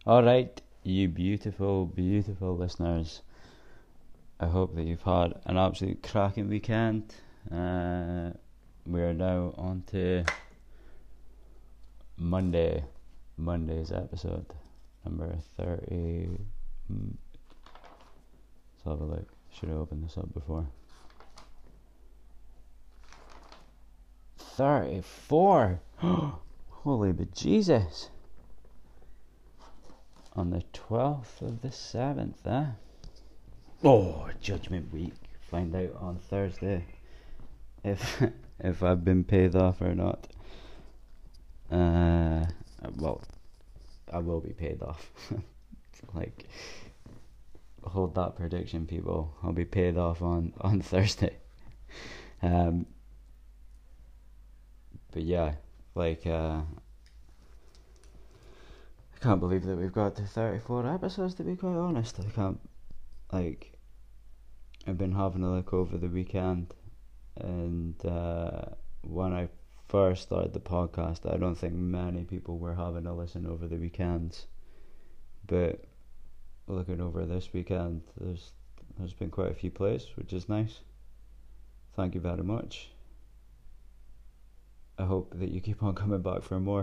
Alright, you beautiful, beautiful listeners. I hope that you've had an absolute cracking weekend. We're now on to Monday's episode, number 30. Let's have a look. Should have opened this up before. 34! Holy bejesus! On the 12th of the 7th, Oh, Judgment Week. Find out on Thursday if I've been paid off or not. Well, I will be paid off. Like, hold that prediction, people. I'll be paid off on Thursday. But yeah, like, I can't believe that we've got to 34 episodes, to be quite honest. I can't, like, I've been having a look over the weekend, and when I first started the podcast, I don't think many people were having a listen over the weekends, but looking over this weekend, there's been quite a few plays, which is nice. Thank you very much. I hope that you keep on coming back for more.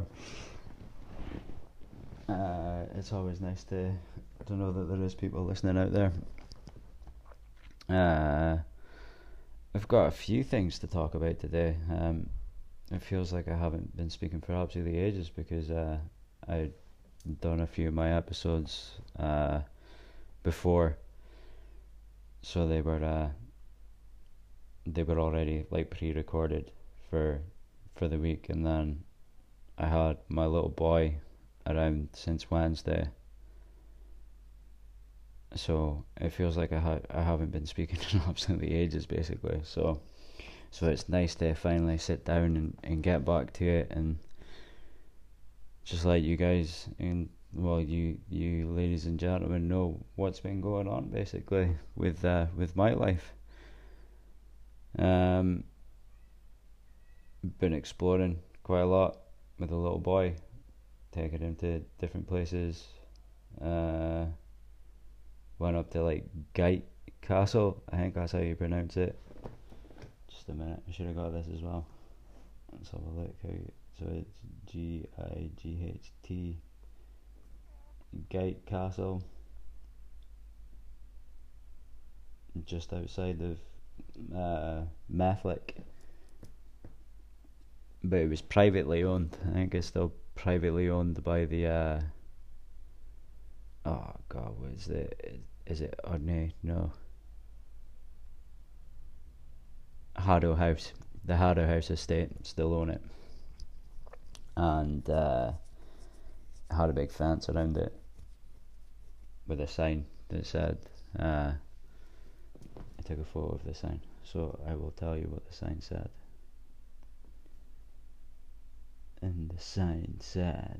It's always nice to know that there is people listening out there. I've got a few things to talk about today. It feels like I haven't been speaking for absolutely ages because I'd done a few of my episodes before, so they were already like pre-recorded for the week, and then I had my little boy around since Wednesday, so it feels like I haven't been speaking in absolutely ages, basically. So it's nice to finally sit down and get back to it, and just let you guys and you ladies and gentlemen know what's been going on basically with my life. Been exploring quite a lot with a little boy, taking him to different places. Went up to like Gite Castle, I think that's how you pronounce it. Just a minute, I should have got this as well. Let's have a look. So it's Gight, Gite Castle, just outside of Methlick, but it was privately owned. I think it's still privately owned by the oh god, what is it? Is it Ordney? No. Harrow House. The Harrow House estate still own it, and had a big fence around it with a sign that said, I took a photo of the sign, so I will tell you what the sign said. And the sign said,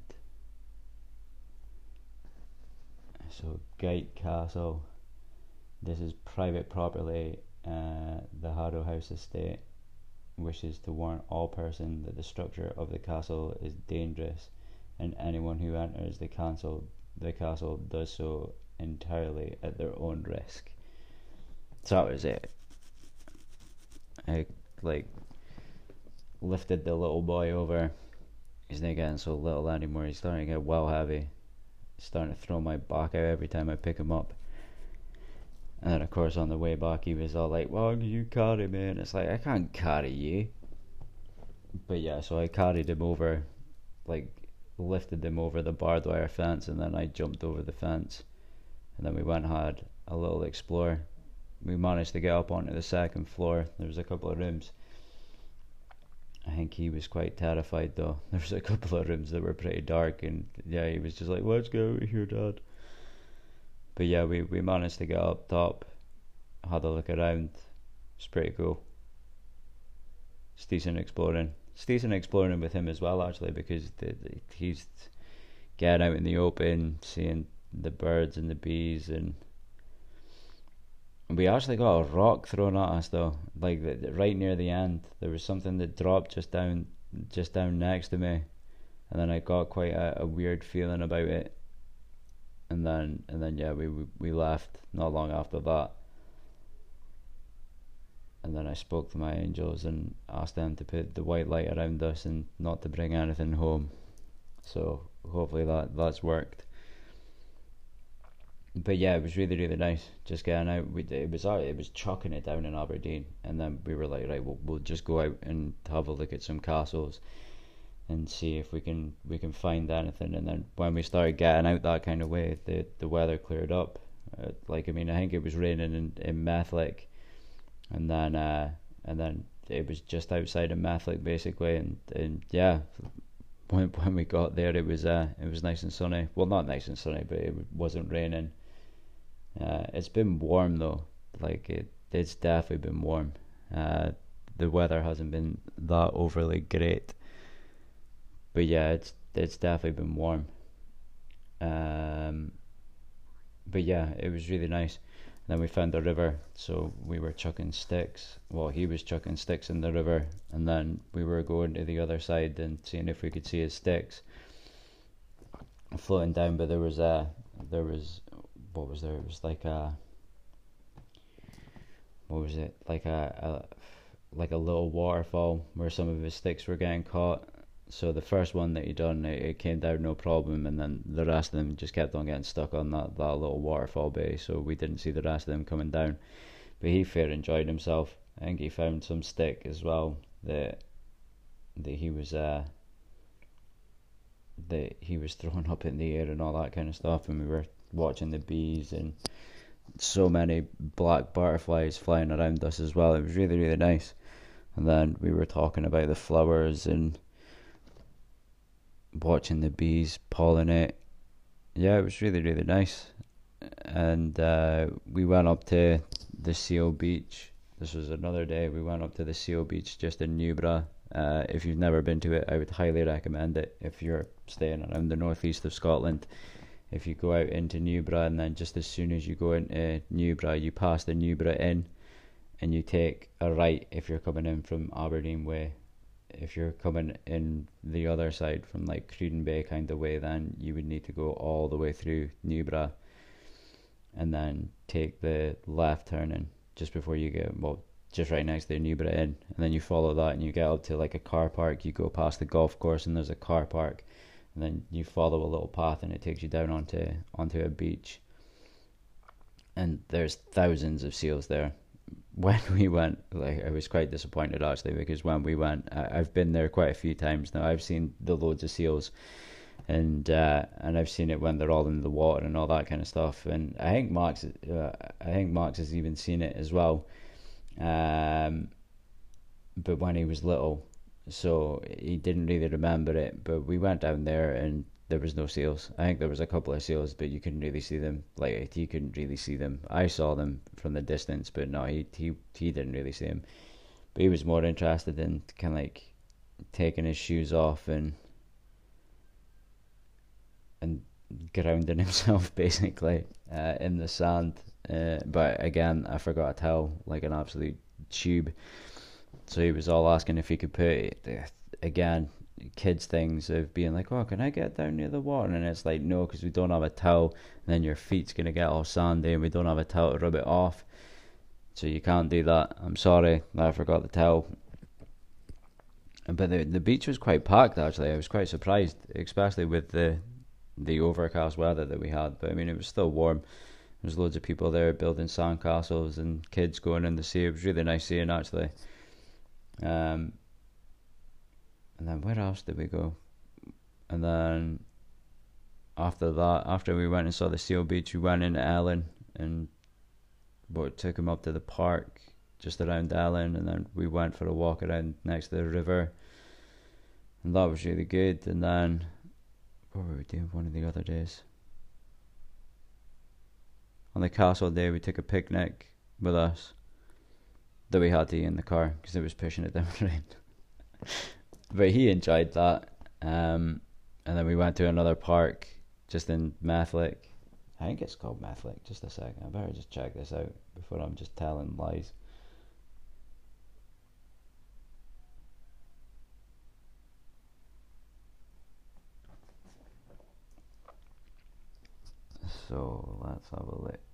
so Gite Castle, this is private property. The Harrow House estate wishes to warn all persons that the structure of the castle is dangerous, and anyone who enters the castle does so entirely at their own risk. So that was it. I like lifted the little boy over. He's not getting so little anymore. He's starting to get well heavy. He's starting to throw my back out every time I pick him up. And then of course on the way back he was all like, well, you carry me, and it's like, I can't carry you. But yeah, so I carried him over, like lifted him over the barbed wire fence, and then I jumped over the fence, and then we went and had a little explore. We managed to get up onto the second floor. There was a couple of rooms. I think he was quite terrified though. There was a couple of rooms that were pretty dark, and yeah, he was just like, let's go over here, Dad. But yeah, we managed to get up top, had a look around. It's pretty cool. It's decent exploring. It's decent exploring with him as well, actually, because he's getting out in the open, seeing the birds and the bees, and we actually got a rock thrown at us though. Like right near the end, there was something that dropped just down next to me, and then I got quite a weird feeling about it. and then yeah, we left not long after that. And then I spoke to my angels and asked them to put the white light around us and not to bring anything home. So hopefully that's worked. But yeah, it was really really nice just getting out. It was chucking it down in Aberdeen, and then we were like, right, we'll just go out and have a look at some castles and see if we can find anything. And then when we started getting out that kind of way, the weather cleared up. Like, I mean, I think it was raining in Methlick, and then it was just outside of Methlick basically, and yeah, when we got there, it was nice and sunny. Well, not nice and sunny, but it wasn't raining. It's been warm though, like it's definitely been warm. Uh, the weather hasn't been that overly great, but yeah, it's definitely been warm. Um, but yeah, it was really nice. And then we found the river, so we were chucking sticks. Well, he was chucking sticks in the river, and then we were going to the other side and seeing if we could see his sticks floating down. But there was what was there? It was like a what was it? Like a little waterfall where some of his sticks were getting caught. So the first one that he done, it came down no problem, and then the rest of them just kept on getting stuck on that little waterfall bay. So we didn't see the rest of them coming down. But he fair enjoyed himself. I think he found some stick as well that he was throwing up in the air and all that kind of stuff. And we were watching the bees and so many black butterflies flying around us as well. It was really really nice. And then we were talking about the flowers and watching the bees pollinate. Yeah, it was really really nice. And we went up to the Seal Beach. This was another day. We went up to the Seal Beach just in Newborough. If you've never been to it, I would highly recommend it if you're staying around the northeast of Scotland. If you go out into Newborough, and then just as soon as you go into Newborough, you pass the Newborough Inn, and you take a right if you're coming in from Aberdeen way. If you're coming in the other side from like Cruden Bay kind of way, then you would need to go all the way through Newborough and then take the left turning just before you get, well, just right next to the Newborough Inn, and then you follow that and you get up to like a car park. You go past the golf course and there's a car park, and then you follow a little path and it takes you down onto a beach, and there's thousands of seals there. When we went, like, I was quite disappointed actually, because when we went, I've been there quite a few times now. I've seen the loads of seals, and I've seen it when they're all in the water and all that kind of stuff. And I think Max has even seen it as well, but when he was little, so he didn't really remember it. But we went down there and there was no seals. I think there was a couple of seals, but you couldn't really see them. Like, he couldn't really see them. I saw them from the distance, but no, he didn't really see them. But he was more interested in kind of like taking his shoes off and grounding himself basically in the sand. But again, I forgot a towel, like an absolute tube. So he was all asking if he could put it. Again, kids things of being like, oh, can I get down near the water? And it's like, no, because we don't have a towel, and then your feet's going to get all sandy, and we don't have a towel to rub it off, so you can't do that. I'm sorry that I forgot the towel. But the beach was quite packed actually. I was quite surprised, especially with the overcast weather that we had. But I mean, it was still warm. There's loads of people there building sandcastles and kids going in the sea. It was really nice seeing actually. And then where else did we go? And then after that, after we went and saw the Seal Beach, we went into Ellen and took him up to the park just around Ellen, and then we went for a walk around next to the river, and that was really good. And then what were we doing one of the other days? On the castle day, we took a picnic with us that we had to eat in the car because it was pushing it down the rain. But he enjoyed that. And then we went to another park just in Methlick. I think it's called Methlick. Just a second. I better just check this out before I'm just telling lies. So let's have a look.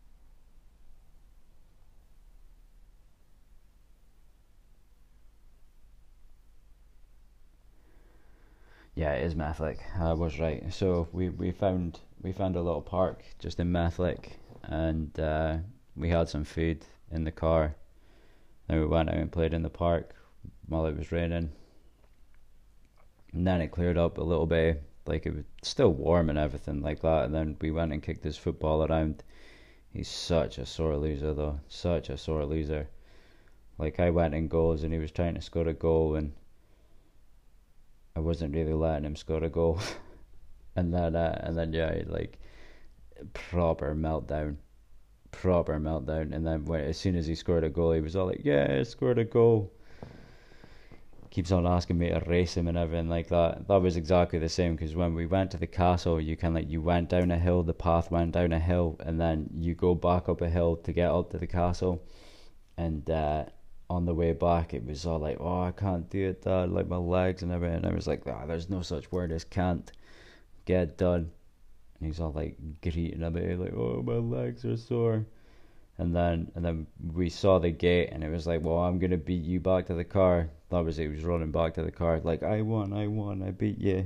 Yeah, it is Mathlink. I was right. So we found a little park just in Mathlink, and we had some food in the car. Then we went out and played in the park while it was raining, and then it cleared up a little bit. Like, it was still warm and everything like that. And then we went and kicked his football around. He's such a sore loser, though. Such a sore loser. Like, I went in goals and he was trying to score a goal, and I wasn't really letting him score a goal. and then yeah, like, proper meltdown, And then as soon as he scored a goal, he was all like, "Yeah, I scored a goal." Keeps on asking me to race him and everything like that. That was exactly the same, because when we went to the castle, you went down a hill, the path went down a hill, and then you go back up a hill to get up to the castle. And on the way back, it was all like, "Oh, I can't do it, Dad, like my legs and everything." And I was like, there's no such word as can't. Get it done. And he's all like greeting about it, like, "Oh, my legs are sore." And then we saw the gate, and it was like, "Well, I'm gonna beat you back to the car." That was it. He was running back to the car, like, I won, I beat you."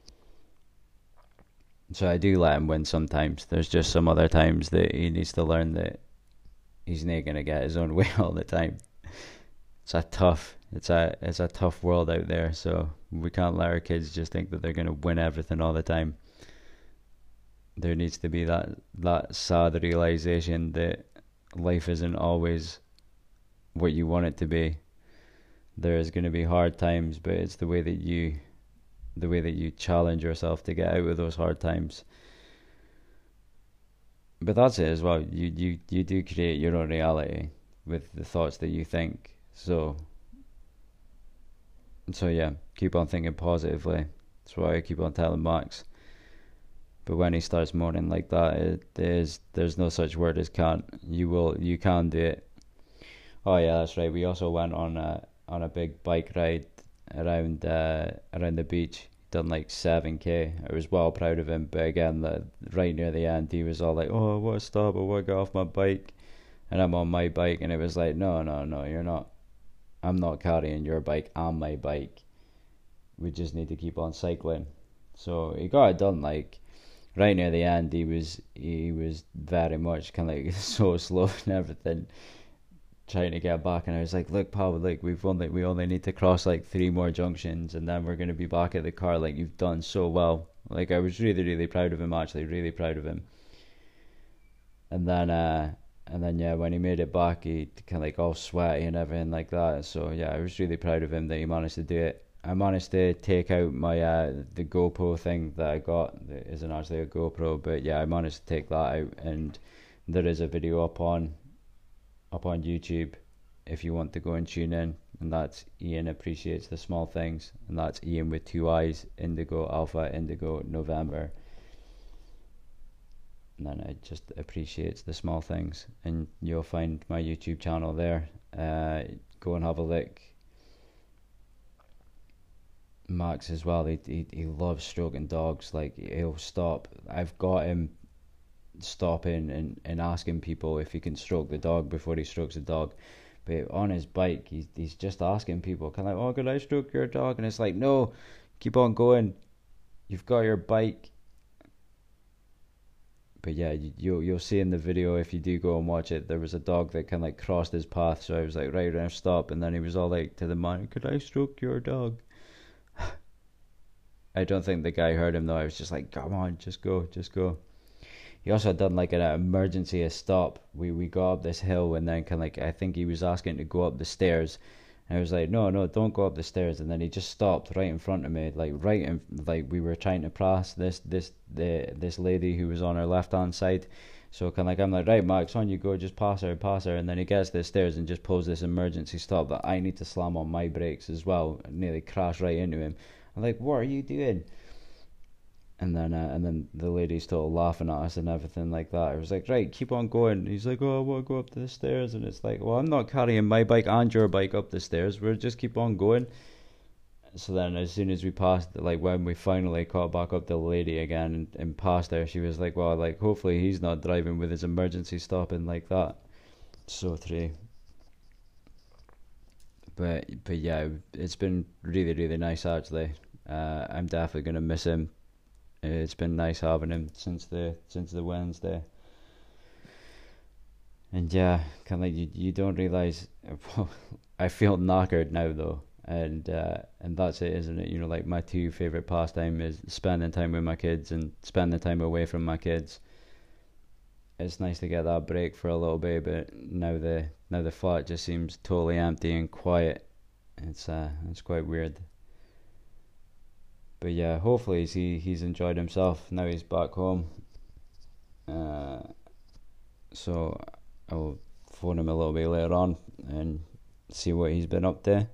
So I do let him win sometimes. There's just some other times that he needs to learn that he's not gonna get his own way all the time. It's a tough world out there. So we can't let our kids just think that they're gonna win everything all the time. There needs to be that sad realization that life isn't always what you want it to be. There is going to be hard times, but it's the way that you challenge yourself to get out of those hard times. But that's it as well. You do create your own reality with the thoughts that you think. So yeah, keep on thinking positively. That's why I keep on telling Max. But when he starts moaning like that, there's no such word as can't. You can do it. Oh yeah, that's right. We also went on a big bike ride around the beach. Done like 7k. I was well proud of him. But again, right near the end, he was all like, "Oh, I want to stop. I want to get off my bike." And I'm on my bike, and it was like, "No, you're not. I'm not carrying your bike on my bike. We just need to keep on cycling." So he got it done. Like, right near the end, he was very much kind of like so slow and everything, trying to get back. And I was like, "Look, pal, like, we only need to cross like 3 more junctions, and then we're gonna be back at the car. Like, you've done so well." Like, I was really, really proud of him, actually, really proud of him. And then yeah, when he made it back, he kind of like all sweaty and everything like that. So yeah, I was really proud of him that he managed to do it. I managed to take out my the GoPro thing that I got. That isn't actually a GoPro, but yeah, I managed to take that out, and there is a video up on YouTube if you want to go and tune in. And that's Ian Appreciates the Small Things, and that's Ian with 2 I's, Indigo Alpha Indigo November. And then it just appreciates the small things, and you'll find my YouTube channel there. Go and have a look. Max as well, he loves stroking dogs. Like, he'll stop. I've got him stopping and asking people if he can stroke the dog before he strokes the dog. But on his bike, he's just asking people, kind of like, "Oh, could I stroke your dog?" And it's like, "No, keep on going. You've got your bike." But yeah, you'll see in the video, if you do go and watch it, there was a dog that kind of like crossed his path. So I was like, "Right, now stop." And then he was all like to the man, "Could I stroke your dog?" I don't think the guy heard him though. I was just like, "Come on, just go." He also done like an emergency stop. We got up this hill, and then kind of like, I think he was asking to go up the stairs. And I was like, "No, don't go up the stairs." And then he just stopped right in front of me, like we were trying to pass this lady who was on our left hand side. So kind of like, I'm like, "Right, Max, on you go, just pass her. And then he gets to the stairs and just pulls this emergency stop that I need to slam on my brakes as well, and nearly crash right into him. I'm like, "What are you doing?" And then the lady started laughing at us and everything like that. I was like, "Right, keep on going." He's like, "Oh, I want to go up the stairs." And it's like, "Well, I'm not carrying my bike and your bike up the stairs. We'll just keep on going." So then, as soon as we passed, like when we finally caught back up the lady again and passed her, she was like, "Well, like hopefully he's not driving with his emergency stopping like that." So true. But yeah, it's been really really nice actually. I'm definitely gonna miss him. It's been nice having him since the Wednesday. And yeah, kind of like you don't realize. I feel knackered now though, and that's it, isn't it? Like my two favorite pastime is spending time with my kids and spending time away from my kids. It's nice to get that break for a little bit, but now the flat just seems totally empty and quiet. It's quite weird. But yeah, hopefully he's enjoyed himself. Now he's back home. Uh, so I'll phone him a little bit later on and see what he's been up to.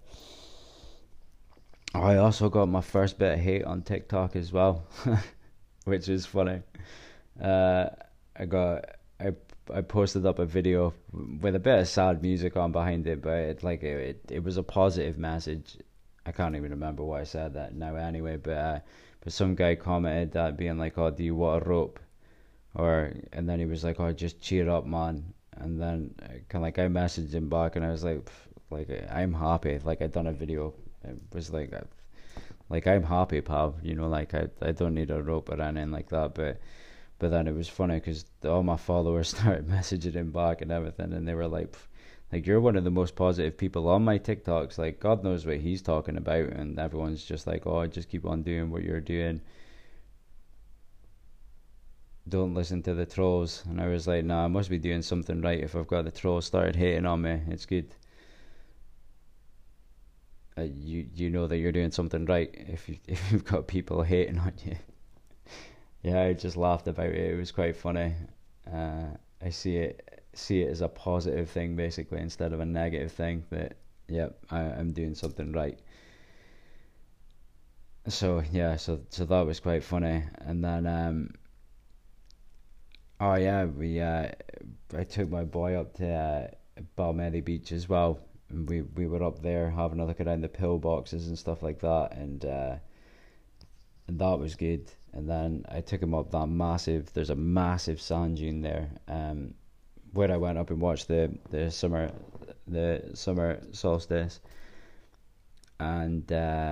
I also got my first bit of hate on TikTok as well, which is funny. Uh, I got I posted up a video with a bit of sad music on behind it, but it was a positive message. I can't even remember why I said that now anyway, but some guy commented that being like, "Oh, do you want a rope?" Or and then he was like, "Oh, just cheer up, man." And then kind of like I messaged him back, and I was like I'm happy. Like I done a video. It was like I'm happy, pal. Like I don't need a rope or anything like that. But then it was funny because all my followers started messaging him back and everything, and they were like you're one of the most positive people on my TikToks. Like God knows what he's talking about, and everyone's just like, "Oh, just keep on doing what you're doing. Don't listen to the trolls." And I was like, "Nah, I must be doing something right if I've got the trolls started hating on me. It's good. You know that you're doing something right if you've got people hating on you." Yeah, I just laughed about it. It was quite funny. I see it as a positive thing basically instead of a negative thing. That yep, I'm doing something right. So yeah, so that was quite funny. And then oh yeah, I took my boy up to Balmedy Beach as well. And we were up there having a look around the pillboxes and stuff like that, and that was good. And then I took him up that massive. There's a massive sand dune there, where I went up and watched the summer solstice. And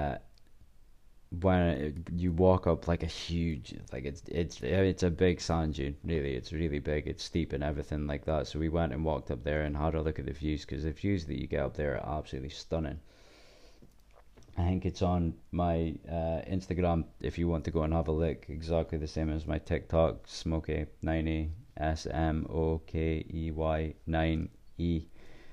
when you walk up like a huge, like it's a big sand dune. Really, it's really big. It's steep and everything like that. So we went and walked up there and had a look at the views because the views that you get up there are absolutely stunning. I think it's on my Instagram if you want to go and have a look. Exactly the same as my TikTok, Smokey90, SMOKEY 9E.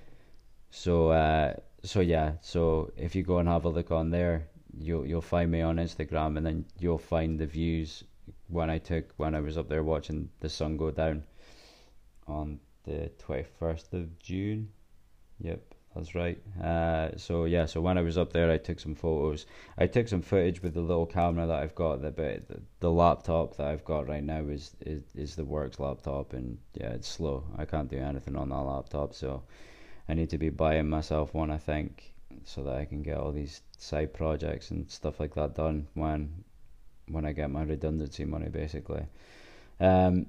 So yeah, so if you go and have a look on there, you'll find me on Instagram, and then you'll find the views when I was up there watching the sun go down on the 21st of June. Yep, that's right. So yeah, so when I was up there, I took some photos. I took some footage with the little camera that I've got. The laptop that I've got right now is the works laptop, and yeah, it's slow. I can't do anything on that laptop, so I need to be buying myself one, I think, so that I can get all these side projects and stuff like that done when I get my redundancy money, basically. Um,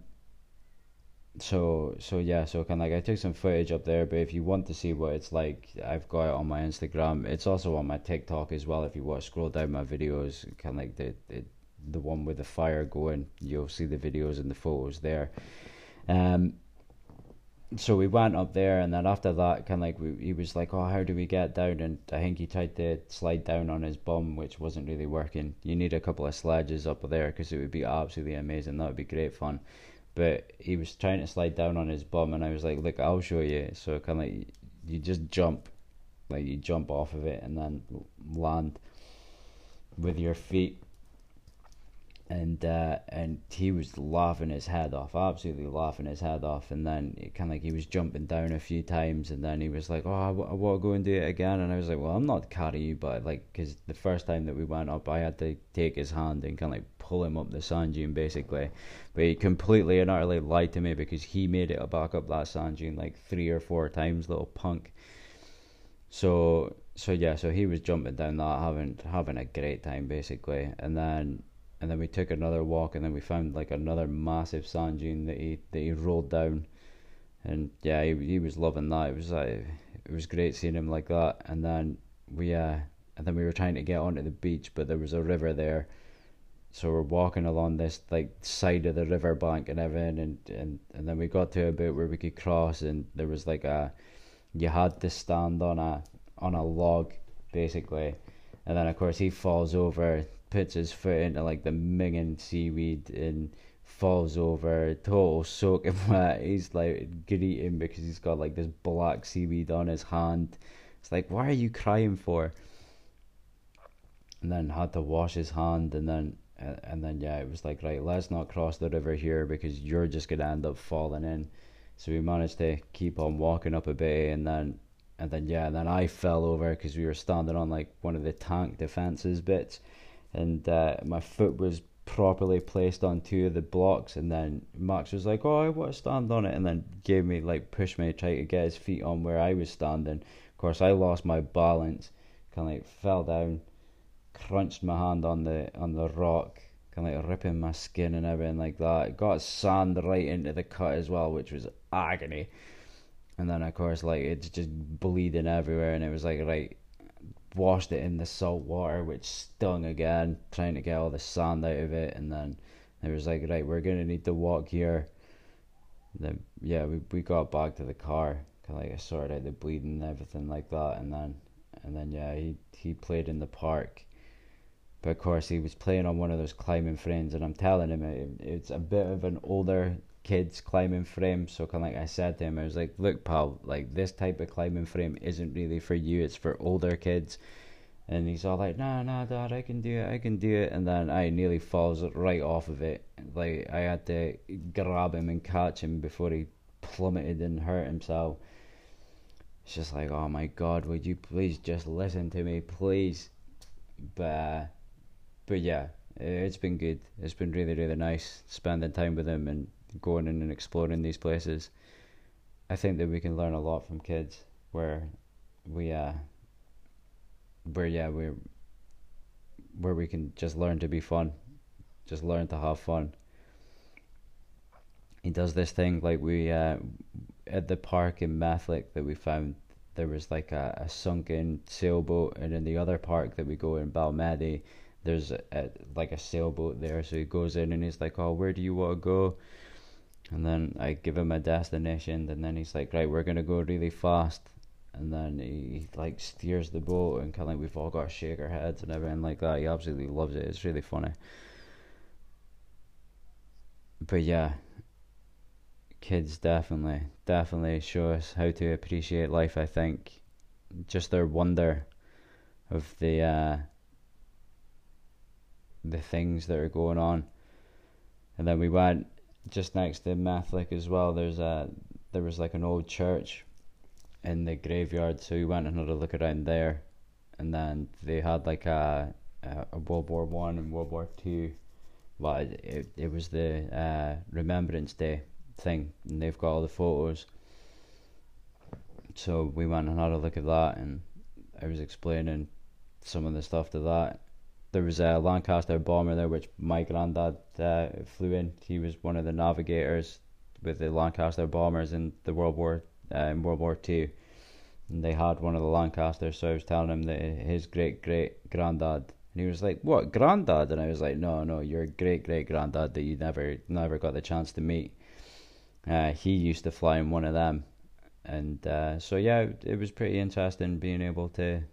so yeah, so kind of like I took some footage up there, but if you want to see what it's like, I've got it on my Instagram. It's also on my TikTok as well. If you want to scroll down my videos, kind of like the one with the fire going, you'll see the videos and the photos there. Um, so we went up there, and then after that, kind of like he was like, "Oh, how do we get down?" And I think he tried to slide down on his bum, which wasn't really working. You need a couple of sledges up there because it would be absolutely amazing. That would be great fun. But he was trying to slide down on his bum, and I was like, "Look, I'll show you." So kind of like you just jump, like you jump off of it and then land with your feet. And he was laughing his head off, absolutely laughing his head off. And then it kind of like he was jumping down a few times, and then he was like, "Oh, I want to go and do it again." And I was like, "Well, I'm not carrying you," but like, because the first time that we went up, I had to take his hand and kind of like pull him up the sand dune, basically. But he completely and utterly lied to me because he made it back up that sand dune like 3 or 4 times, little punk. So So yeah, so he was jumping down that, having a great time basically, and then we took another walk, and then we found like another massive sand dune that he rolled down, and yeah, he was loving that. It was great seeing him like that, we uh and then we were trying to get onto the beach, but there was a river there, so we're walking along this like side of the river bank and everything, and then we got to a bit where we could cross, and there was like a you had to stand on a log basically, and then of course he falls over, puts his foot into like the minging seaweed and falls over, total soaking wet. He's like greeting because he's got like this black seaweed on his hand. It's like, why are you crying for? And then had to wash his hand, and then yeah, it was like, right, let's not cross the river here because you're just gonna end up falling in. So we managed to keep on walking up a bit, and then I fell over because we were standing on like one of the tank defenses bits, and my foot was properly placed on two of the blocks, and then Max was like, oh, I want to stand on it, and then gave me like pushed me, try to get his feet on where I was standing. Of course I lost my balance, kind of like fell down, crunched my hand on the rock, kind of like ripping my skin and everything like that. Got sand right into the cut as well, which was agony. And then of course like it's just bleeding everywhere, and it was like, right, washed it in the salt water, which stung again, trying to get all the sand out of it. And then it was like, right, we're gonna need to walk here. And then yeah, we got back to the car, kind of like I sorted out the bleeding and everything like that, and then yeah, he played in the park. But of course, he was playing on one of those climbing frames, and I'm telling him it's a bit of an older kid's climbing frame. So kind of like I said to him, I was like, "Look, pal, like this type of climbing frame isn't really for you. It's for older kids." And he's all like, "Nah, nah, Dad, I can do it. I can do it." And then I nearly falls right off of it. Like I had to grab him and catch him before he plummeted and hurt himself. It's just like, oh my God, would you please just listen to me, please? But but yeah, it's been good. It's been really, really nice spending time with him and going in and exploring these places. I think that we can learn a lot from kids, where we where yeah where we can just learn to be fun, just learn to have fun. He does this thing like we at the park in Methlick that we found. There was like a sunken sailboat, and in the other park that we go in Balmedi, there's like a sailboat there. So he goes in and he's like, "Oh, where do you want to go?" And then I give him a destination, and then he's like, "Right, we're gonna go really fast." And then he like steers the boat, and kind of like we've all got to shake our heads and everything like that. He absolutely loves it. It's really funny. But yeah, kids definitely show us how to appreciate life. I think just their wonder of the things that are going on. And then we went just next to Methlick as well. There was like an old church in the graveyard, so we went and had a look around there. And then they had like a World War I and World War II. Well, it was the Remembrance Day thing, and they've got all the photos. So we went and had a look at that, and I was explaining some of the stuff to that. There was a Lancaster bomber there, which my granddad flew in. He was one of the navigators with the Lancaster bombers in the World War II, and they had one of the Lancasters. So I was telling him that his great great granddad, and he was like, "What, granddad?" And I was like, "No, no, your great great granddad that you never got the chance to meet. He used to fly in one of them." And so yeah, it was pretty interesting being able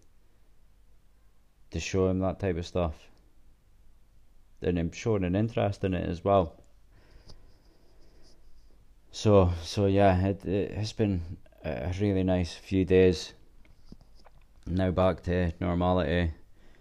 to show him that type of stuff, and him showing an interest in it as well. So yeah, it's been a really nice few days. Now back to normality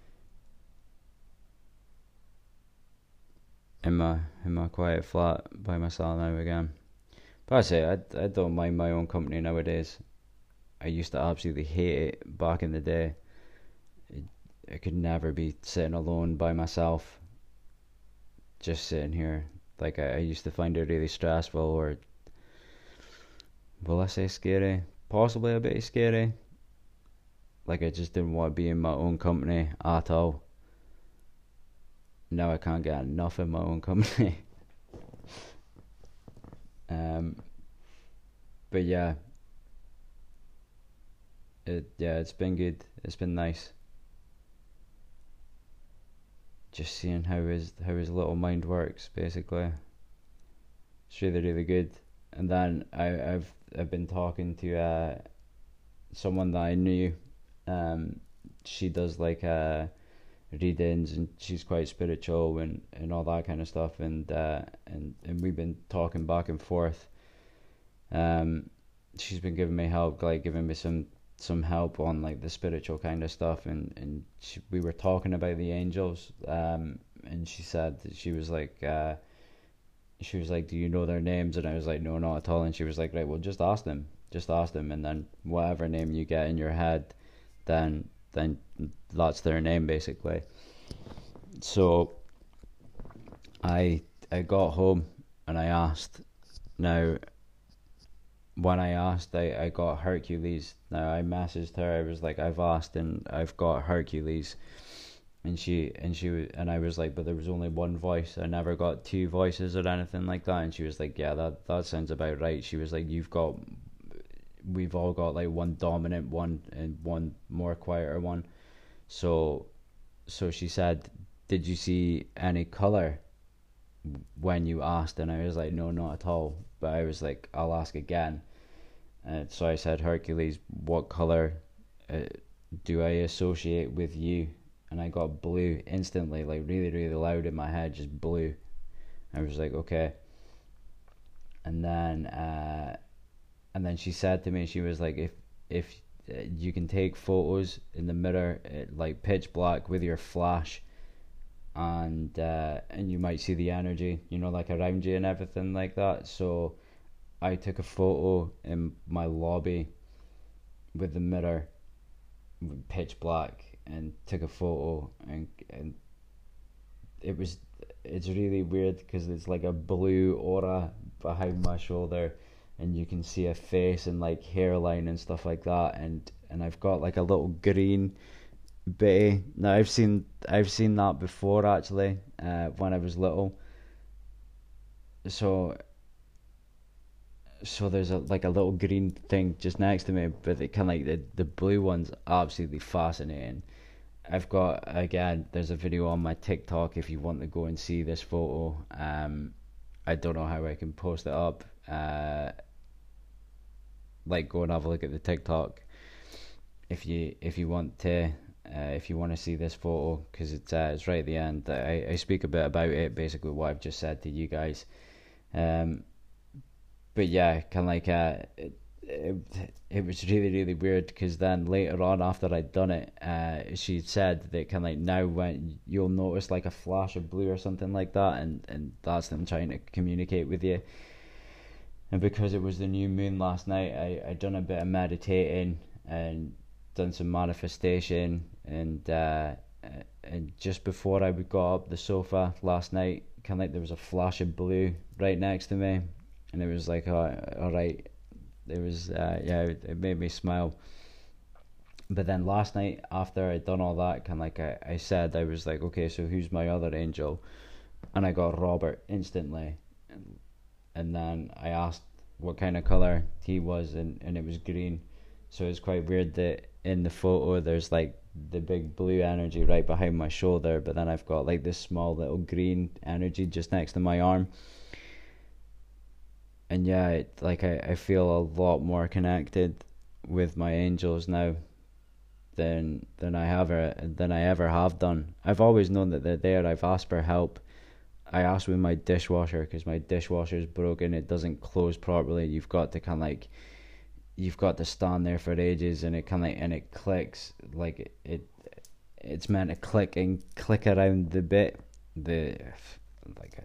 in my quiet flat by myself now again. But I say I don't mind my own company nowadays. I used to absolutely hate it back in the day. I could never be sitting alone by myself, just sitting here. Like I used to find it really stressful, or will I say scary? Possibly a bit scary. Like, I just didn't want to be in my own company at all. Now I can't get enough in my own company. um, but yeah, it's been good. It's been nice. Just seeing how his little mind works, basically. It's really really good. And then I've been talking to someone that I knew. Um, she does like readings, and she's quite spiritual and all that kind of stuff. And we've been talking back and forth. Um, she's been giving me help, like giving me some help on like the spiritual kind of stuff. And we were talking about the angels. And she said that she was like, "Do you know their names?" And I was like, "No, not at all." And she was like, "Right, well, just ask them, and then whatever name you get in your head, then that's their name, basically." So I got home and I asked. Now, when I asked, I got Hercules. Now I messaged her. I was like, "I've asked and I've got Hercules." And I was like, "But there was only one voice. I never got two voices or anything like that." And she was like, "Yeah, that sounds about right." She was like, "We've all got like one dominant one and one more quieter one." So she said, "Did you see any color when you asked?" And I was like, "No, not at all." But I was like, "I'll ask again." And so I said, "Hercules, what color uh, do I associate with you?" And I got blue instantly, like really, really loud in my head, just blue. I was like, "Okay." And then she said to me, she was like, if you can take photos in the mirror, like pitch black with your flash, and you might see the energy, like around you and everything like that. So I took a photo in my lobby with the mirror, pitch black, and took a photo, and it was it's really weird because it's like a blue aura behind my shoulder, and you can see a face and like hairline and stuff like that, and I've got like a little green bitty. Now I've seen that before, actually, when I was little. So so there's a little green thing just next to me, but it kind of like the blue one's absolutely fascinating. I've got, again, there's a video on my TikTok if you want to go and see this photo. I don't know how I can post it up. Like, go and have a look at the TikTok if you want to. If you want to see this photo, because it's right at the end. I speak a bit about it, basically what I've just said to you guys. Um, but yeah, kind of like it was really really weird, because then later on, after I'd done it, she said that kind of like now when you'll notice like a flash of blue or something like that, and that's them trying to communicate with you. And because it was the new moon last night, I done a bit of meditating and done some manifestation, and just before I got up the sofa last night, kind of like there was a flash of blue right next to me, and it was like, oh, all right. It was yeah, it made me smile. But then last night, after I'd done all that, kind of like I said, I was like, "Okay, so who's my other angel?" And I got Robert instantly. And then I asked what kind of color he was, and it was green. So it's quite weird that in the photo there's like the big blue energy right behind my shoulder, but then I've got like this small little green energy just next to my arm. And yeah, like I feel a lot more connected with my angels now than I ever have done. I've always known that they're there. I've asked for help. I asked with my dishwasher, because my dishwasher is broken. It doesn't close properly. You've got to stand there for ages, and it clicks like it's meant to click around the bit, the like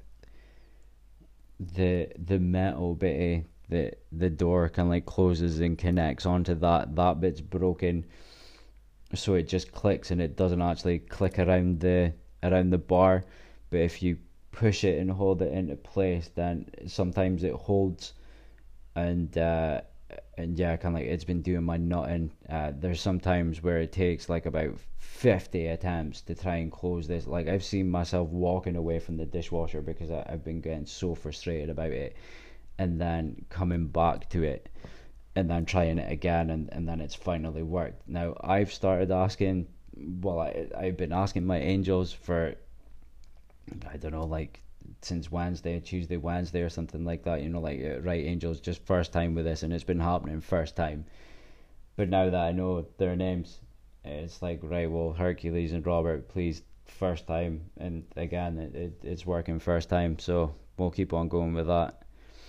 the metal bit, the door kind of like closes and connects onto that bit's broken, so it just clicks, and it doesn't actually click around the bar. But if you push it and hold it into place, then sometimes it holds, and and yeah, kind of like it's been doing my nutting. There's some times where it takes like about 50 attempts to try and close this. Like I've seen myself walking away from the dishwasher because I've been getting so frustrated about it, and then coming back to it, and then trying it again, and then it's finally worked. Now I've started asking, well, I've been asking my angels for, I don't know, like since Tuesday, Wednesday, or something like that. Like right, angels, just first time with this, and it's been happening first time. But now that I know their names, it's like, right, well, Hercules and Robert, please, first time, and again, it's working first time, so we'll keep on going with that.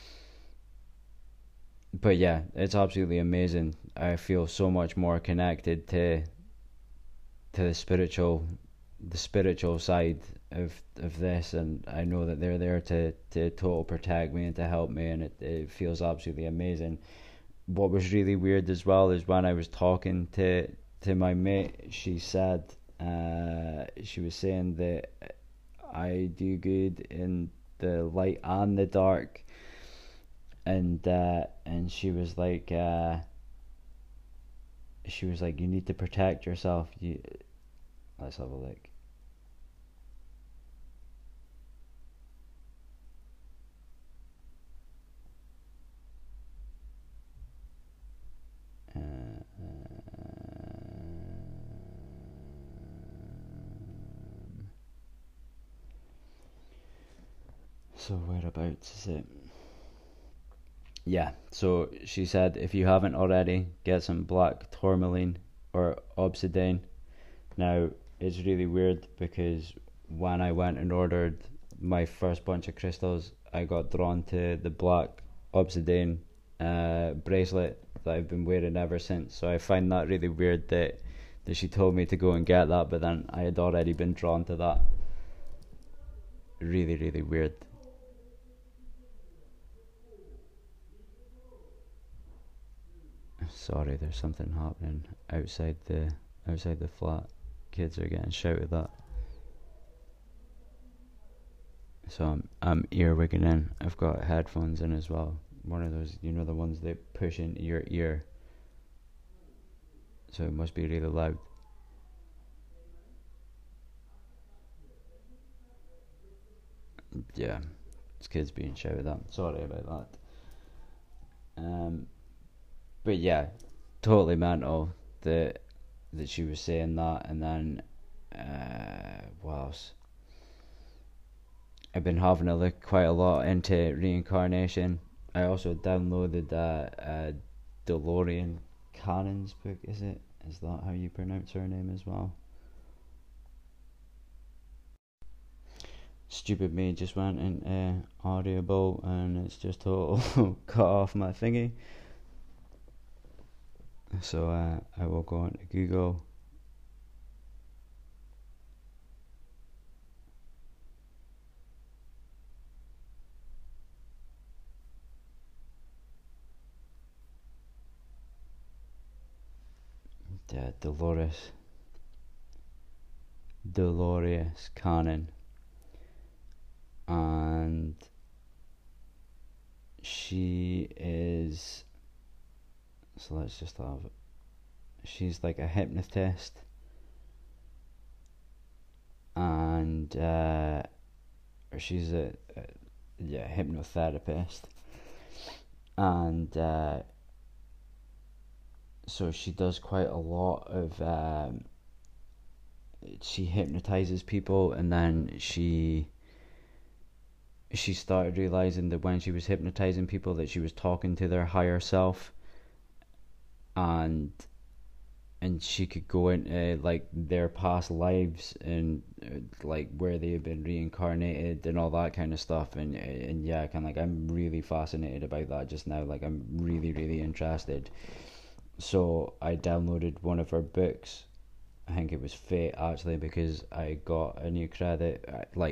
But yeah, it's absolutely amazing. I feel so much more connected to the spiritual side of this, and I know that they're there to total protect me and to help me, and it feels absolutely amazing. What was really weird as well is when I was talking to my mate, she said, she was saying that I do good in the light and the dark, and she was like, you need to protect yourself. Let's have a look. So whereabouts is it? Yeah, so she said if you haven't already, get some black tourmaline or obsidian. Now, it's really weird because when I went and ordered my first bunch of crystals, I got drawn to the black obsidian bracelet that I've been wearing ever since. So I find that really weird that she told me to go and get that, but then I had already been drawn to that. Really, really weird. Sorry, there's something happening outside the flat. Kids are getting shouted at. So I'm earwigging in. I've got headphones in as well. One of those, the ones that push into your ear. So it must be really loud. Yeah, it's kids being shouted at. Sorry about that. But yeah, totally mental that she was saying that, and then what else? I've been having a look quite a lot into reincarnation. I also downloaded DeLorean Cannon's book. Is it? Is that how you pronounce her name as well? Stupid me just went into Audible and it's just total cut off my thingy. So I will go on to Google. Dolores Cannon, and she is, so let's just have, she's like a hypnotist, and or she's a yeah, hypnotherapist, and so she does quite a lot of she hypnotizes people, and then she started realizing that when she was hypnotizing people that she was talking to their higher self, and she could go into like their past lives, and like where they have been reincarnated and all that kind of stuff, and yeah, kind of like I'm really fascinated about that just now. Like I'm really, really interested. So I downloaded one of her books. I think it was Fate, actually, because I got a new credit.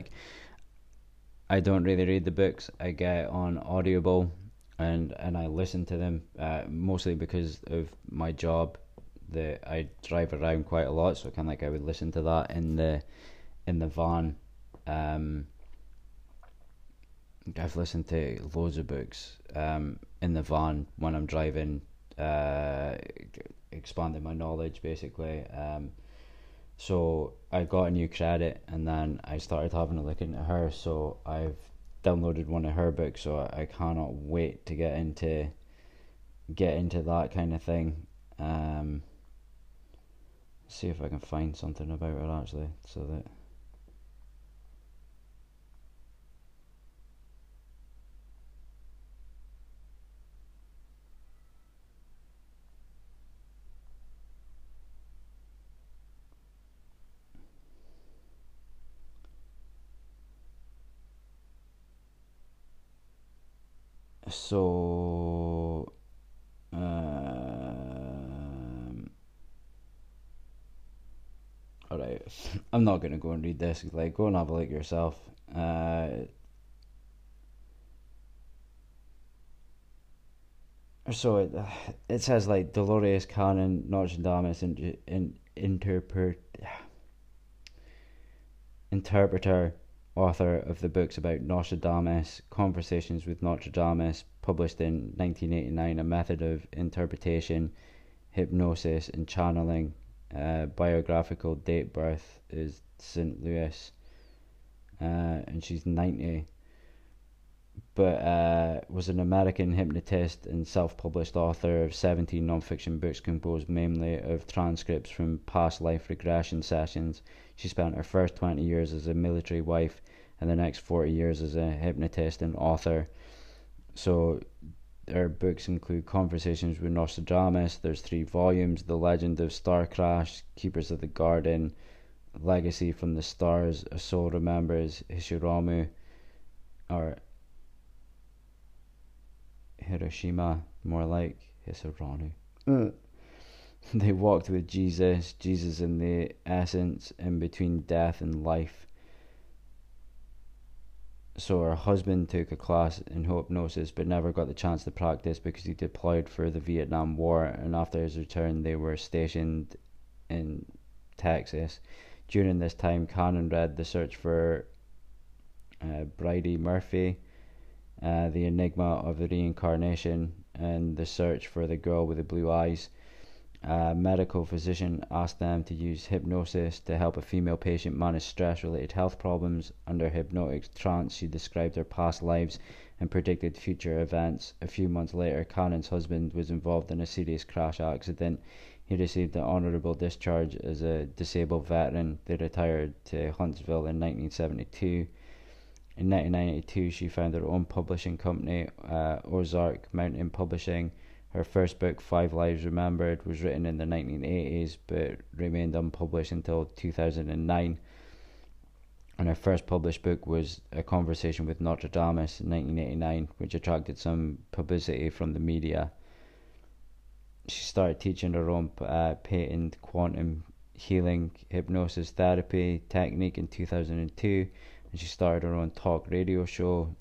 I don't really read the books. I get on Audible, and I listen to them mostly because of my job, that I drive around quite a lot. So kind of like I would listen to that in the van. I've listened to loads of books in the van when I'm driving expanding my knowledge basically. So I got a new credit, and then I started having a look into her. So I've downloaded one of her books. So I cannot wait to get into that kind of thing. See if I can find something about it actually, so that. So, alright, I'm not gonna go and read this. Like, go and have a look yourself. So it says like Dolores Cannon, Nostradamus, interpreter, author of the books about Nostradamus, Conversations with Nostradamus, published in 1989, a method of interpretation, hypnosis, and channeling. Biographical date birth is St. Louis, and she's 90. But was an American hypnotist and self-published author of 17 non-fiction books composed mainly of transcripts from past life regression sessions. She spent her first 20 years as a military wife and the next 40 years as a hypnotist and author. So her books include Conversations with Nostradamus. There's 3 volumes: The Legend of Star Crash, Keepers of the Garden, Legacy from the Stars, A Soul Remembers, Hiroshima, or Hiroshima, more like Hisoronu. They walked with Jesus in the essence in between death and life. So her husband took a class in hypnosis but never got the chance to practice because he deployed for the Vietnam War, and after his return they were stationed in Texas. During this time, Cannon read The Search for Bridie Murphy, The Enigma of the Reincarnation, and The Search for the Girl with the Blue Eyes. A medical physician asked them to use hypnosis to help a female patient manage stress-related health problems. Under hypnotic trance, she described her past lives and predicted future events. A few months later, Cannon's husband was involved in a serious crash accident. He received an honourable discharge as a disabled veteran. They retired to Huntsville in 1972. In 1992, she founded her own publishing company, Ozark Mountain Publishing. Her first book, Five Lives Remembered, was written in the 1980s but remained unpublished until 2009. And her first published book was A Conversation with Nostradamus in 1989, which attracted some publicity from the media. She started teaching her own patented quantum healing hypnosis therapy technique in 2002, and she started her own talk radio show,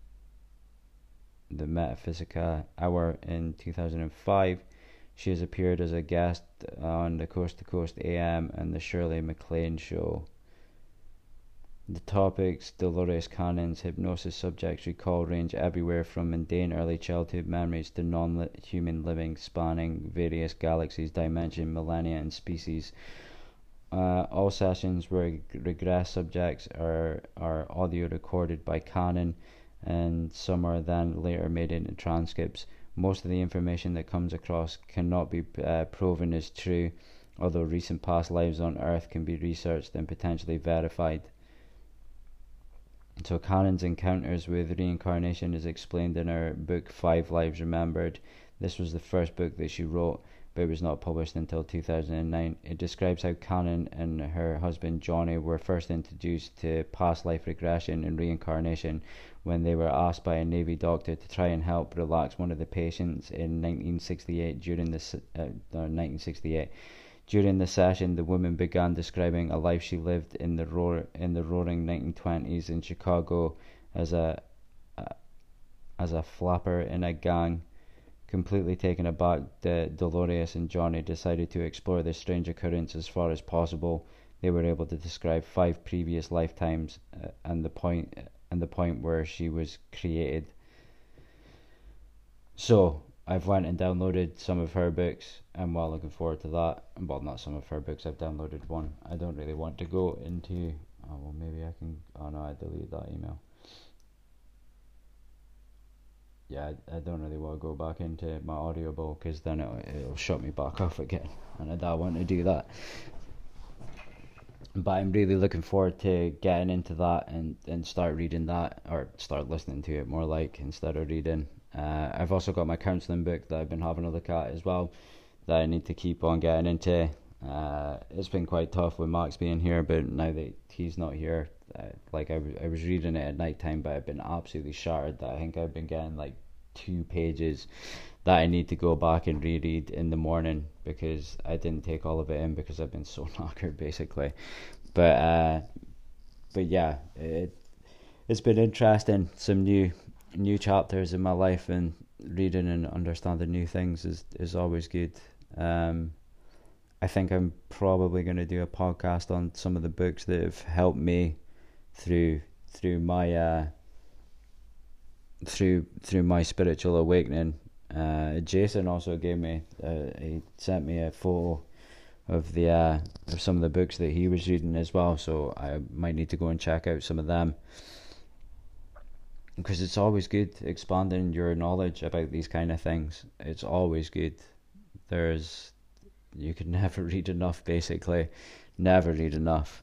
the Metaphysica Hour, in 2005. She has appeared as a guest on the Coast to Coast AM and the Shirley MacLaine Show. The topics Dolores Cannon's hypnosis subjects recall range everywhere from mundane early childhood memories to non-human living spanning various galaxies, dimensions, millennia, and species. All sessions where regress subjects are audio recorded by Cannon, and some are then later made into transcripts. Most of the information that comes across cannot be proven as true, although recent past lives on Earth can be researched and potentially verified. So Cannon's encounters with reincarnation is explained in her book Five Lives Remembered. This was the first book that she wrote, but it was not published until 2009. It describes how Cannon and her husband Johnny were first introduced to past life regression and reincarnation when they were asked by a Navy doctor to try and help relax one of the patients in 1968. During the session, the woman began describing a life she lived in the roaring 1920s in Chicago as a flapper in a gang. Completely taken aback, Dolores and Johnny decided to explore this strange occurrence as far as possible. They were able to describe 5 previous lifetimes and the point where she was created. So, I've went and downloaded some of her books. I'm well looking forward to that. Well, not some of her books. I've downloaded one. I don't really want to go into. Oh well, maybe I can. Oh no, I deleted that email. Yeah, I don't really want to go back into my Audible because then it'll shut me back off again, and I don't want to do that. But I'm really looking forward to getting into that and start reading that, or start listening to it more like, instead of reading. I've also got my counselling book that I've been having a look at as well, that I need to keep on getting into. It's been quite tough with Max being here, but now that he's not here, I was reading it at night time, but I've been absolutely shattered that I think I've been getting like 2 pages that I need to go back and reread in the morning, because I didn't take all of it in because I've been so knackered basically. But yeah, it's been interesting. Some new chapters in my life, and reading and understanding new things is always good. I think I'm probably going to do a podcast on some of the books that have helped me through my through my spiritual awakening. Jason also gave me he sent me a photo of the of some of the books that he was reading as well, so I might need to go and check out some of them, because it's always good expanding your knowledge about these kind of things. It's always good. You can never read enough, basically. Never read enough.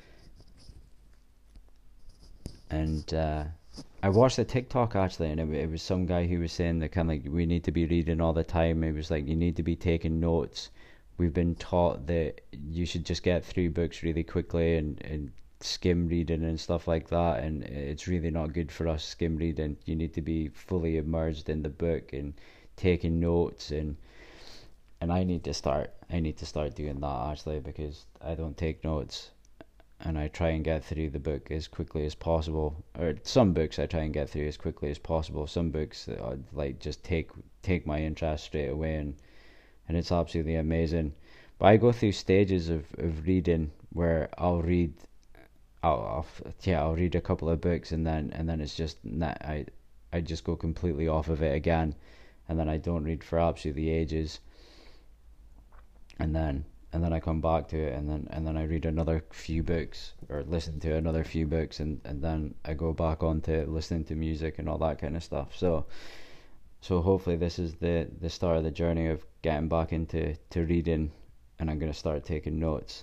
And I watched a TikTok actually, and it was some guy who was saying that kind of like we need to be reading all the time. It was like you need to be taking notes. We've been taught that you should just get through books really quickly and skim reading and stuff like that, and it's really not good for us skim reading. You need to be fully immersed in the book and taking notes, and I need to start doing that actually, because I don't take notes, and I try and get through the book as quickly as possible. Or some books I try and get through as quickly as possible. Some books like just take my interest straight away, and it's absolutely amazing. But I go through stages of reading where I'll read I'll read a couple of books, and then it's just I just go completely off of it again, and then I don't read for absolutely ages, and then I come back to it, and then I read another few books, or listen to another few books, and then I go back on to listening to music and all that kind of stuff. So hopefully this is the start of the journey of getting back into reading, and I'm going to start taking notes.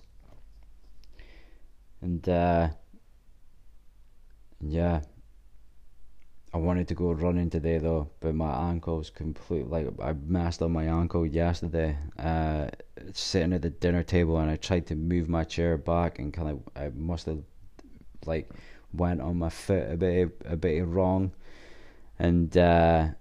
And yeah, I wanted to go running today though, but my ankle's complete. Like, I messed up my ankle yesterday. Sitting at the dinner table, and I tried to move my chair back, and kind of I must have like went on my foot a bit wrong, and yeah,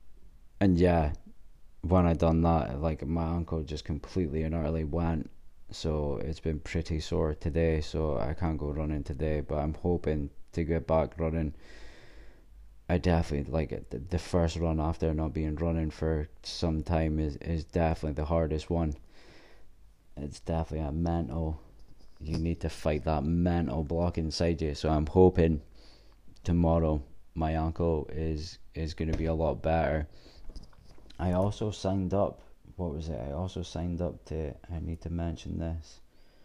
when I done that, like my ankle just completely and utterly went. So it's been pretty sore today, so I can't go running today, but I'm hoping to get back running. I definitely like it. The first run after not being running for some time is definitely the hardest one. It's definitely a mental. You need to fight that mental block inside you. So I'm hoping tomorrow my ankle is going to be a lot better. I also signed up. What was it? I also signed up to. I need to mention this.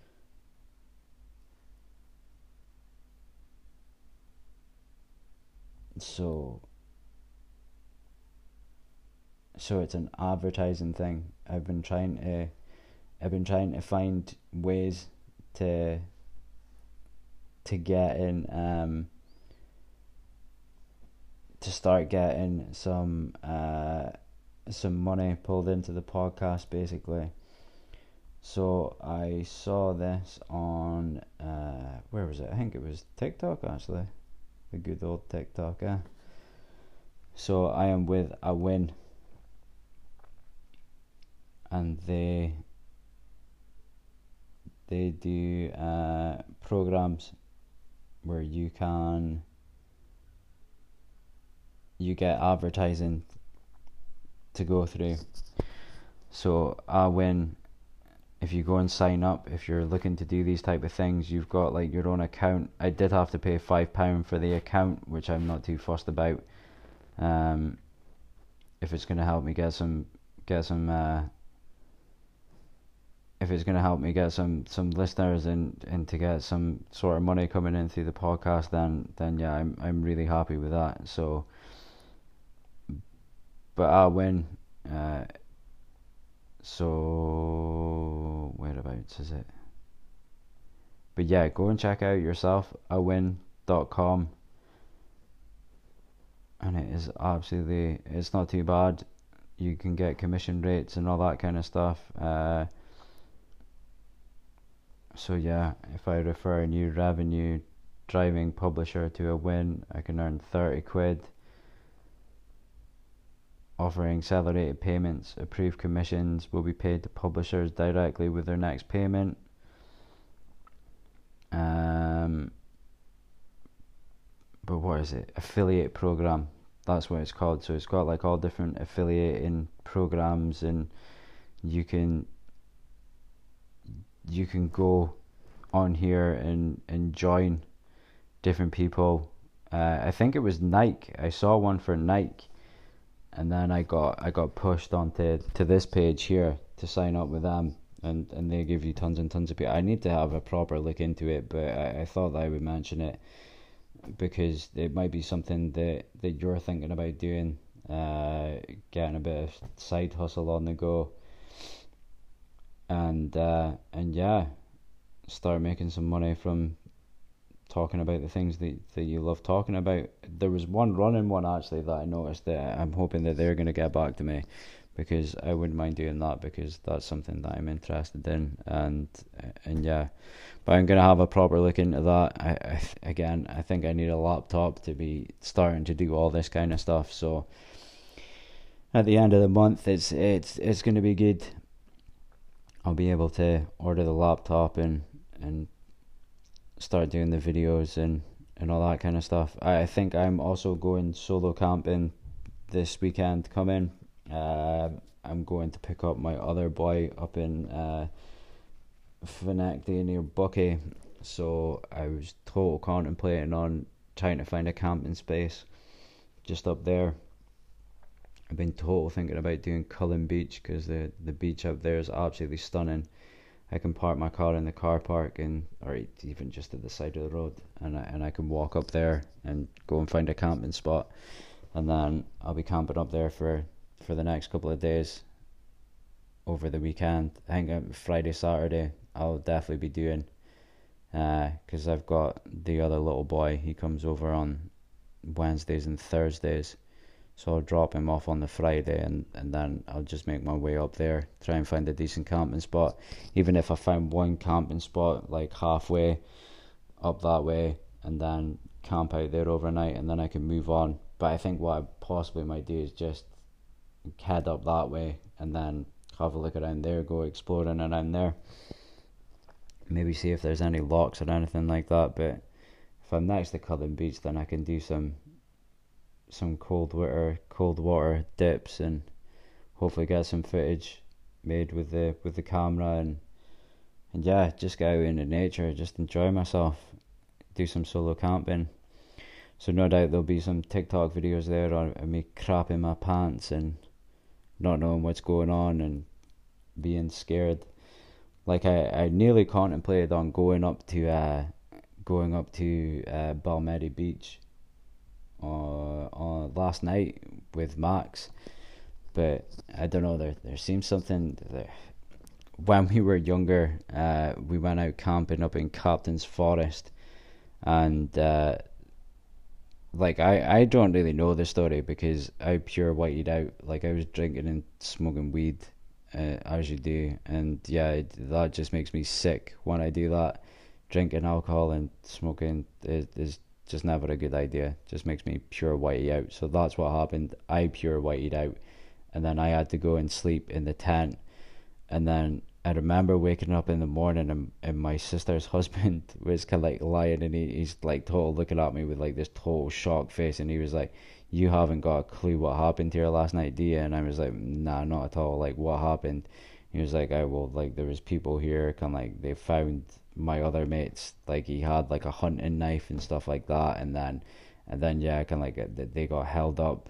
So it's an advertising thing. I've been trying to find ways to get in, to start getting some money pulled into the podcast, basically. So I saw this on where was it? I think it was TikTok, actually. The good old TikTok, eh? So I am with Awin, and they do programs where you get advertising to go through. So Awin, if you go and sign up, if you're looking to do these type of things, you've got like your own account. I did have to pay £5 for the account, which I'm not too fussed about. if it's going to help me get some if it's going to help me get some listeners and to get some sort of money coming in through the podcast, then yeah, I'm really happy with that. So, but I'll win. So whereabouts is it? But yeah, go and check out yourself, awin.com, and it is absolutely, it's not too bad. You can get commission rates and all that kind of stuff. So yeah, if I refer a new revenue driving publisher to Awin, I can earn 30 quid. Offering accelerated payments, approved commissions will be paid to publishers directly with their next payment. But what is it? Affiliate program. That's what it's called. So it's got like all different affiliating programs, and you can go on here and join different people. I think it was Nike. I saw one for Nike, and then I got pushed onto this page here to sign up with them, and they give you tons and tons of people. I need to have a proper look into it, but I thought that I would mention it because it might be something that you're thinking about doing, getting a bit of side hustle on the go, and yeah, start making some money from talking about the things that you love talking about. There was one running one actually that I noticed that I'm hoping that they're going to get back to me, because I wouldn't mind doing that, because that's something that I'm interested in, and yeah, but I'm going to have a proper look into that. I think I need a laptop to be starting to do all this kind of stuff, so at the end of the month it's going to be good. I'll be able to order the laptop and start doing the videos and all that kind of stuff. I think I'm also going solo camping this weekend coming. I'm going to pick up my other boy up in Finecty near Bucky, so I was total contemplating on trying to find a camping space just up there. I've been total thinking about doing Cullen Beach, because the beach up there is absolutely stunning. I can park my car in the car park, or even just at the side of the road, and I can walk up there and go and find a camping spot, and then I'll be camping up there for the next couple of days over the weekend. I think Friday, Saturday I'll definitely be doing, because I've got the other little boy. He comes over on Wednesdays and Thursdays, so I'll drop him off on the Friday, and then I'll just make my way up there, try and find a decent camping spot. Even if I find one camping spot like halfway up that way, and then camp out there overnight, and then I can move on. But I think what I possibly might do is just head up that way and then have a look around there, go exploring around there, maybe see if there's any locks or anything like that. But if I'm next to Cullen Beach, then I can do some cold water dips, and hopefully get some footage made with the camera, and yeah, just go out into nature, just enjoy myself, do some solo camping. So no doubt there'll be some TikTok videos there of me crapping my pants and not knowing what's going on and being scared. Like I nearly contemplated on going up to Balmedy Beach on last night with Max, but I don't know, there seems something there. When we were younger, we went out camping up in Captain's Forest, and like I don't really know the story because I pure whited out. Like I was drinking and smoking weed, as you do, and yeah, that just makes me sick when I do that. Drinking alcohol and smoking is just never a good idea. Just makes me pure whitey out. So that's what happened. I pure whited out, and then I had to go and sleep in the tent, and then I remember waking up in the morning, and my sister's husband was kind of like lying, and he's like total looking at me with like this total shocked face, and he was like, "You haven't got a clue what happened here last night, do you?" And I was like, "Nah, not at all. Like, what happened?" He was like, well, like there was people here, kind of like they found my other mates, like he had like a hunting knife and stuff like that, and then yeah, kind of like they got held up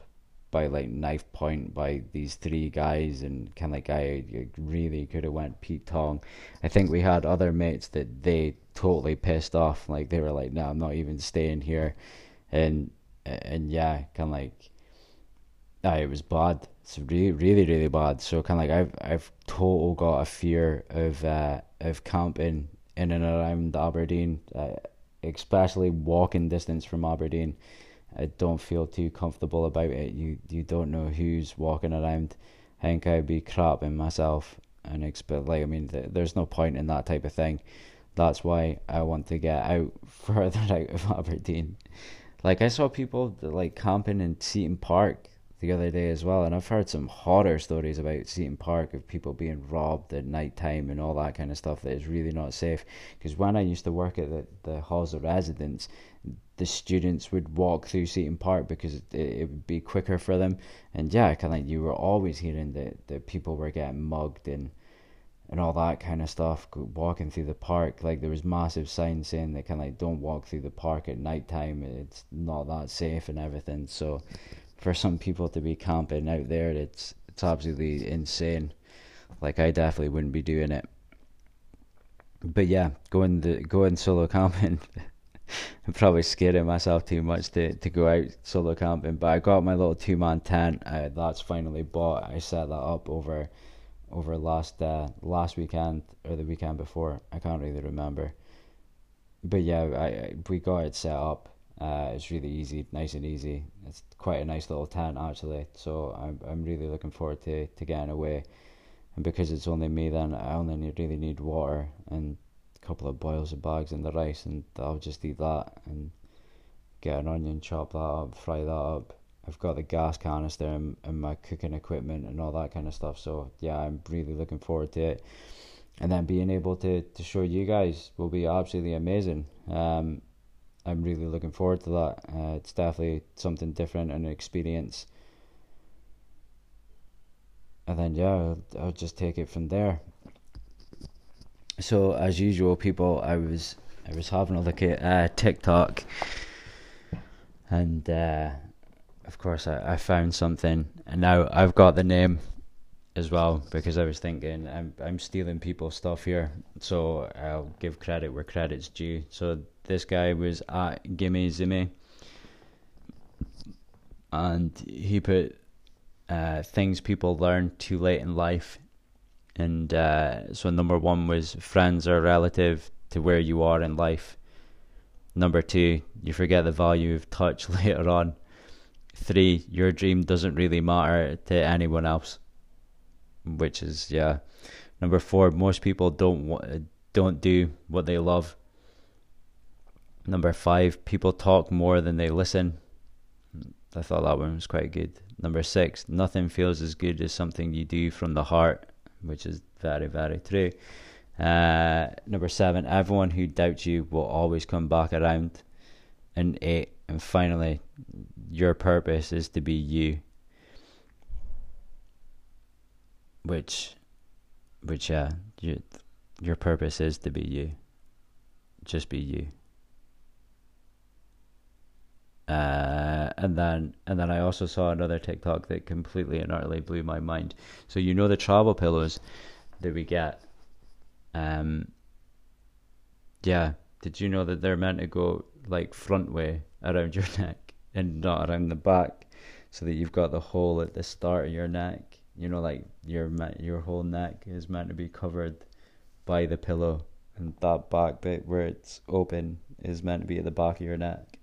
by like knife point by these three guys, and kind of like I really could have went Pete Tong. I think we had other mates that they totally pissed off, like they were like, no, I'm not even staying here. And yeah, kind of like it was bad. It's really, really, really bad. So kind of like I've total got a fear of camping in and around Aberdeen, especially walking distance from Aberdeen. I don't feel too comfortable about it. You don't know who's walking around. I think I'd be crapping myself and expect, like, I mean, there's no point in that type of thing. That's why I want to get out further out of Aberdeen. Like I saw people that, like, camping in Seaton Park the other day as well, and I've heard some horror stories about Seaton Park of people being robbed at night time and all that kind of stuff that is really not safe. Because when I used to work at the halls of residence, the students would walk through Seaton Park because it would be quicker for them. And yeah, kind of like you were always hearing that people were getting mugged and all that kind of stuff walking through the park. Like there was massive signs saying that kind of like don't walk through the park at night time, it's not that safe and everything. So for some people to be camping out there, it's absolutely insane. Like I definitely wouldn't be doing it. But yeah, going solo camping, I'm probably scaring myself too much to go out solo camping. But I got my little 2-man tent. That's finally bought. I set that up over last weekend or the weekend before. I can't really remember. But yeah, we got it set up. It's really easy, nice and easy. It's quite a nice little tent actually. So I'm really looking forward to getting away. And because it's only me, then I only really need water and a couple of boils of bags and the rice, and I'll just eat that and get an onion, chop that up, fry that up. I've got the gas canister and my cooking equipment and all that kind of stuff. So yeah, I'm really looking forward to it. And then being able to show you guys will be absolutely amazing. I'm really looking forward to that. It's definitely something different and an experience. And then yeah, I'll just take it from there. So as usual, people, I was having a look at TikTok, and of course I found something, and now I've got the name as well because I was thinking I'm stealing people's stuff here, so I'll give credit where credit's due. So this guy was at Gimme Zimmy, and he put things people learn too late in life, and so number one was friends are relative to where you are in life. Number two, you forget the value of touch later on. 3, your dream doesn't really matter to anyone else, which is, yeah. Number 4, most people don't do what they love. Number 5, people talk more than they listen. I thought that one was quite good. Number 6, nothing feels as good as something you do from the heart, which is very, very true. Number 7, everyone who doubts you will always come back around. And 8, and finally, your purpose is to be you. Which yeah, your purpose is to be you. Just be you. And then I also saw another TikTok that completely and utterly blew my mind. So you know the travel pillows that we get. Yeah. Did you know that they're meant to go like front way around your neck and not around the back, so that you've got the hole at the start of your neck? You know, like your whole neck is meant to be covered by the pillow, and that back bit where it's open is meant to be at the back of your neck.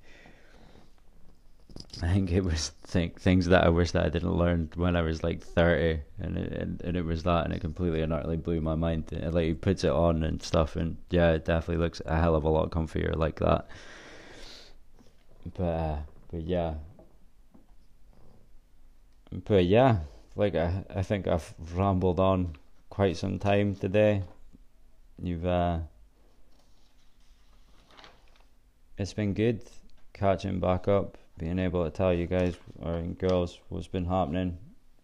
I think it was things that I wish that I didn't learn when I was like 30, and it was that, and it completely and utterly blew my mind. Like he puts it on and stuff, and yeah, it definitely looks a hell of a lot comfier like that. But yeah, like I think I've rambled on quite some time today. You've it's been good catching back up, being able to tell you guys or girls what's been happening.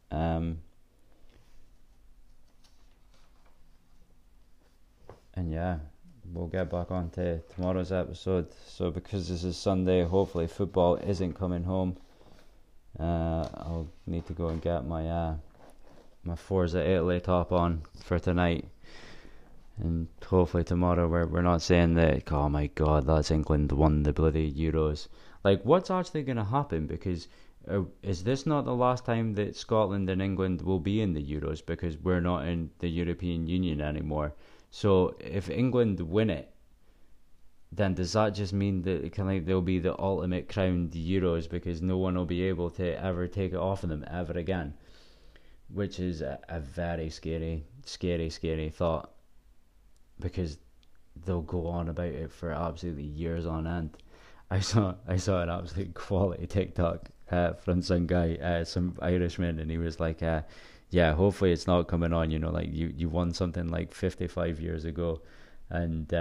And yeah, we'll get back on to tomorrow's episode. So because this is Sunday, hopefully football isn't coming home. I'll need to go and get my my Forza Italy top on for tonight. And hopefully tomorrow we're not saying that, oh my god, that's England won the bloody Euros. Like, what's actually going to happen? Because is this not the last time that Scotland and England will be in the Euros, because we're not in the European Union anymore? So if England win it, then does that just mean that they'll be the ultimate crowned Euros, because no one will be able to ever take it off of them ever again? Which is a very scary thought, because they'll go on about it for absolutely years on end. I saw an absolute quality TikTok from some guy, some Irishman, and he was like, yeah, hopefully it's not coming on, like you won something like 55 years ago, and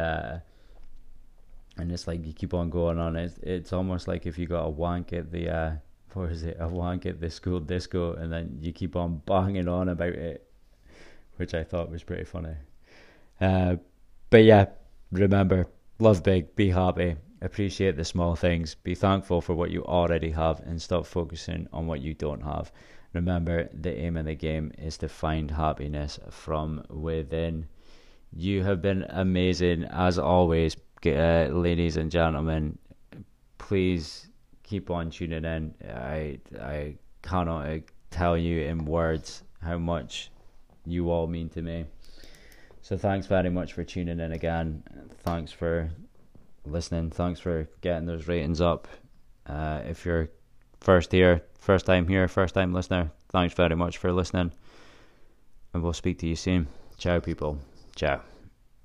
it's like you keep on going on. It's almost like if you got a wank at the a wank at the school disco, and then you keep on banging on about it, which I thought was pretty funny. But yeah, remember, love big, be happy, appreciate the small things, be thankful for what you already have, and stop focusing on what you don't have. Remember, the aim of the game is to find happiness from within. You have been amazing as always, ladies and gentlemen. Please keep on tuning in. I cannot tell you in words how much you all mean to me. So thanks very much for tuning in again. Thanks for listening. Thanks for getting those ratings up. If you're first time listener, thanks very much for listening. And we'll speak to you soon. Ciao, people. Ciao.